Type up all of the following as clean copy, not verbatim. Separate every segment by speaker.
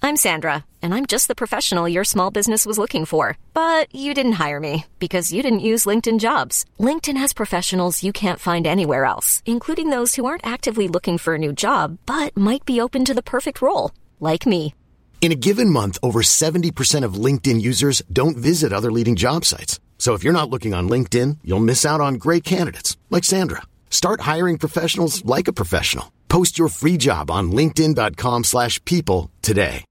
Speaker 1: I'm Sandra, and I'm just the professional your small business was looking for. But you didn't hire me because you didn't use LinkedIn Jobs. LinkedIn has professionals you can't find anywhere else, including those who aren't actively looking for a new job, but might be open to the perfect role, like me.
Speaker 2: In a given month, over 70% of LinkedIn users don't visit other leading job sites. So if you're not looking on LinkedIn, you'll miss out on great candidates like Sandra. Start hiring professionals like a professional. Post your free job on linkedin.com/people today.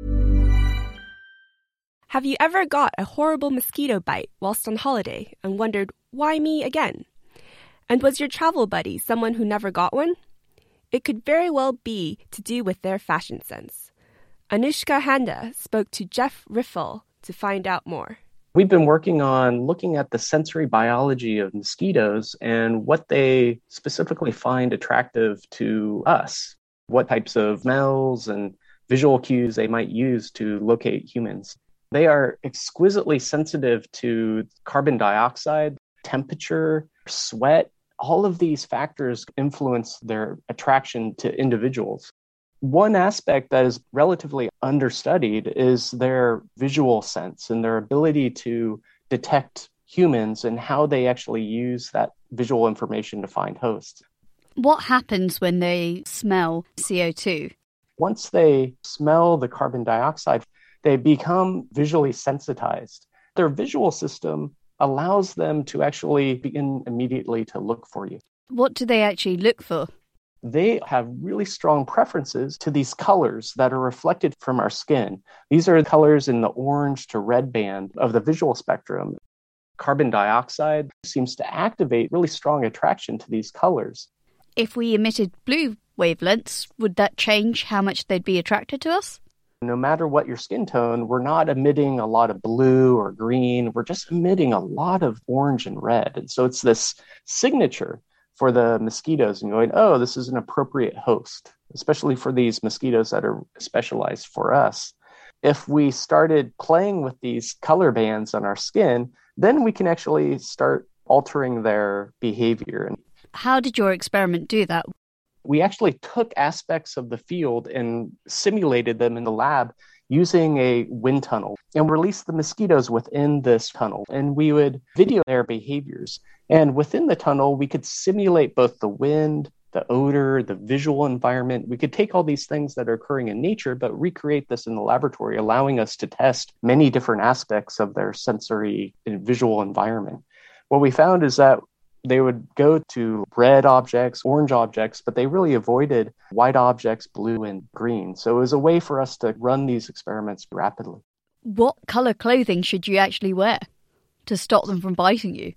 Speaker 3: Have you ever got a horrible mosquito bite whilst on holiday and wondered, why me again? And was your travel buddy someone who never got one? It could very well be to do with their fashion sense. Anushka Handa spoke to Jeff Riffel to find out more.
Speaker 4: We've been working on looking at the sensory biology of mosquitoes and what they specifically find attractive to us, what types of smells and visual cues they might use to locate humans. They are exquisitely sensitive to carbon dioxide, temperature, sweat. All of these factors influence their attraction to individuals. One aspect that is relatively understudied is their visual sense and their ability to detect humans and how they actually use that visual information to find hosts.
Speaker 5: What happens when they smell CO2?
Speaker 4: Once they smell the carbon dioxide, they become visually sensitized. Their visual system allows them to actually begin immediately to look for you.
Speaker 5: What do they actually look for?
Speaker 4: They have really strong preferences to these colors that are reflected from our skin. These are colors in the orange to red band of the visual spectrum. Carbon dioxide seems to activate really strong attraction to these colors.
Speaker 5: If we emitted blue wavelengths, would that change how much they'd be attracted to us?
Speaker 4: No matter what your skin tone, we're not emitting a lot of blue or green. We're just emitting a lot of orange and red. And so it's this signature for the mosquitoes and going, oh, this is an appropriate host, especially for these mosquitoes that are specialized for us. If we started playing with these color bands on our skin, then we can actually start altering their behavior.
Speaker 5: How did your experiment do that?
Speaker 4: We actually took aspects of the field and simulated them in the lab using a wind tunnel and released the mosquitoes within this tunnel. And we would video their behaviors. And within the tunnel, we could simulate both the wind, the odor, the visual environment. We could take all these things that are occurring in nature, but recreate this in the laboratory, allowing us to test many different aspects of their sensory and visual environment. What we found is that they would go to red objects, orange objects, but they really avoided white objects, blue and green. So it was a way for us to run these experiments rapidly.
Speaker 5: What color clothing should you actually wear to stop them from biting you?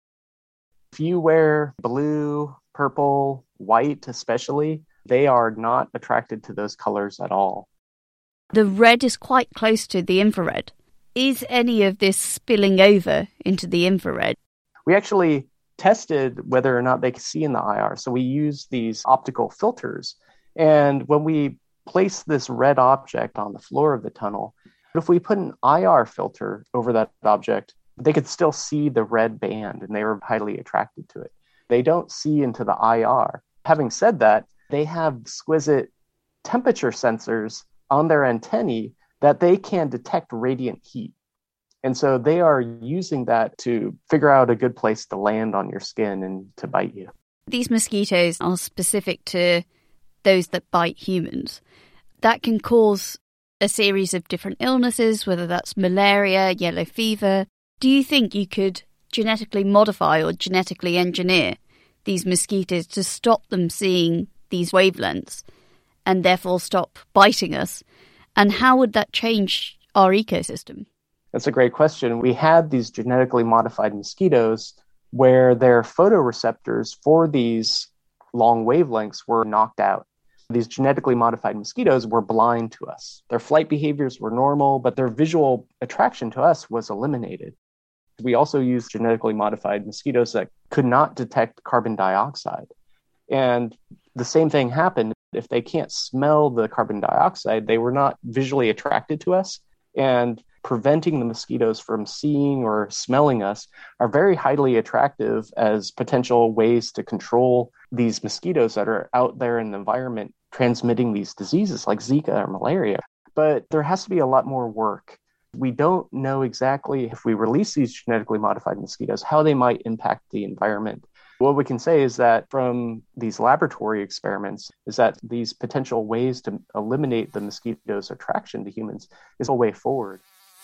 Speaker 4: If you wear blue, purple, white especially, they are not attracted to those colors at all.
Speaker 5: The red is quite close to the infrared. Is any of this spilling over into the infrared?
Speaker 4: We actually tested whether or not they could see in the IR. So we used these optical filters. And when we placed this red object on the floor of the tunnel, if we put an IR filter over that object, they could still see the red band and they were highly attracted to it. They don't see into the IR. Having said that, they have exquisite temperature sensors on their antennae that they can detect radiant heat. And so they are using that to figure out a good place to land on your skin and to bite you.
Speaker 5: These mosquitoes are specific to those that bite humans. That can cause a series of different illnesses, whether that's malaria, yellow fever. Do you think you could genetically modify or genetically engineer these mosquitoes to stop them seeing these wavelengths and therefore stop biting us? And how would that change our ecosystem?
Speaker 4: That's a great question. We had these genetically modified mosquitoes where their photoreceptors for these long wavelengths were knocked out. These genetically modified mosquitoes were blind to us. Their flight behaviors were normal, but their visual attraction to us was eliminated. We also used genetically modified mosquitoes that could not detect carbon dioxide. And the same thing happened. If they can't smell the carbon dioxide, they were not visually attracted to us. And preventing the mosquitoes from seeing or smelling us are very highly attractive as potential ways to control these mosquitoes that are out there in the environment transmitting these diseases like Zika or malaria. But there has to be a lot more work. We don't know exactly if we release these genetically modified mosquitoes, how they might impact the environment. What we can say is that from these laboratory experiments is that these potential ways to eliminate the mosquito's attraction to humans is a way forward.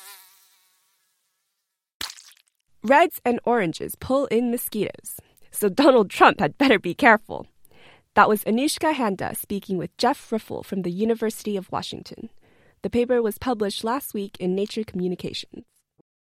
Speaker 3: Reds and oranges pull in mosquitoes, so Donald Trump had better be careful. That was Anushka Handa speaking with Jeff Riffle from the University of Washington. The paper was published last week in Nature Communications.